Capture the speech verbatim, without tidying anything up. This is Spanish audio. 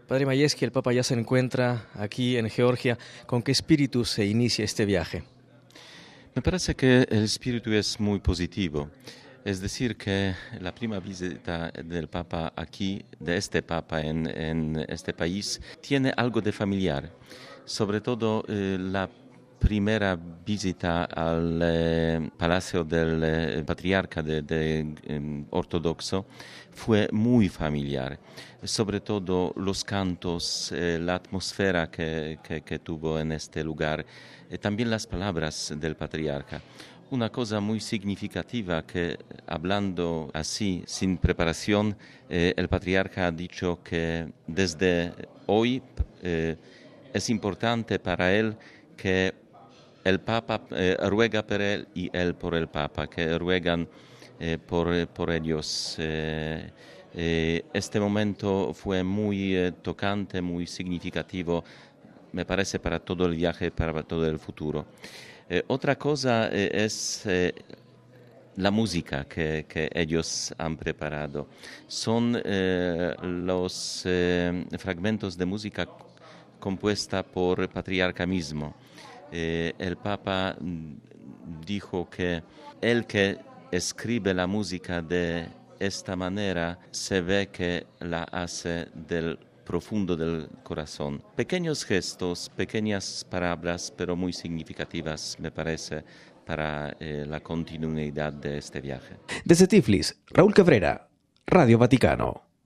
Padre Majewski, el Papa ya se encuentra aquí en Georgia. ¿Con qué espíritu se inicia este viaje? Me parece que el espíritu es muy positivo. Es decir, que la primera visita del Papa aquí, de este Papa en, en este país, tiene algo de familiar. Sobre todo eh, la primera visita al eh, Palacio del eh, Patriarca de, de, eh, Ortodoxo fue muy familiar. Sobre todo los cantos, eh, la atmósfera que, que, que tuvo en este lugar, eh, también las palabras del Patriarca. Una cosa muy significativa que, hablando así, sin preparación, eh, el Patriarca ha dicho que desde hoy eh, es importante para él que el Papa eh, ruega por él y él por el Papa, que ruegan eh, por, por ellos. Eh, eh, este momento fue muy eh, tocante, muy significativo, me parece, para todo el viaje, para todo el futuro. Eh, otra cosa eh, es eh, la música que, que ellos han preparado. Son eh, los eh, fragmentos de música compuesta por el Patriarca mismo. Eh, el Papa dijo que el que escribe la música de esta manera se ve que la hace del profundo del corazón. Pequeños gestos, pequeñas palabras, pero muy significativas, me parece, para eh, la continuidad de este viaje. Desde Tiflis, Raúl Cabrera, Radio Vaticano.